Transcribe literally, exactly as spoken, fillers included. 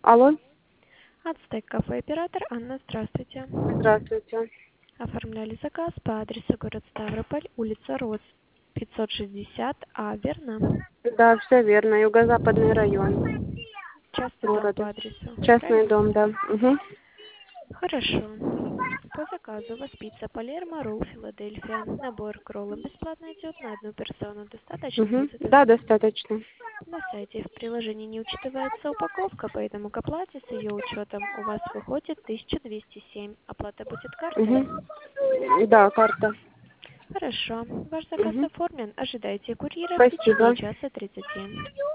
Алло, Ацтек кафе оператор Анна, здравствуйте. здравствуйте. Оформляли заказ по адресу город Ставрополь, улица Рос, пятьсот шестьдесят А, верно? Да, все верно. Юго-западный район Частный дом города. по адресу, Частный правильно? дом, да. Угу. Хорошо. По заказу у вас пицца Палермо, ролл Филадельфия. Набор к роллам бесплатно идет на одну персону. Достаточно Угу. будет? Да, достаточно. На сайте в приложении не учитывается упаковка, поэтому к оплате с ее учетом у вас выходит тысяча двести семь. Оплата будет картой? Угу. Да, карта. Хорошо. Ваш заказ Угу. оформлен. Ожидайте курьера в течение Спасибо. часа тридцати.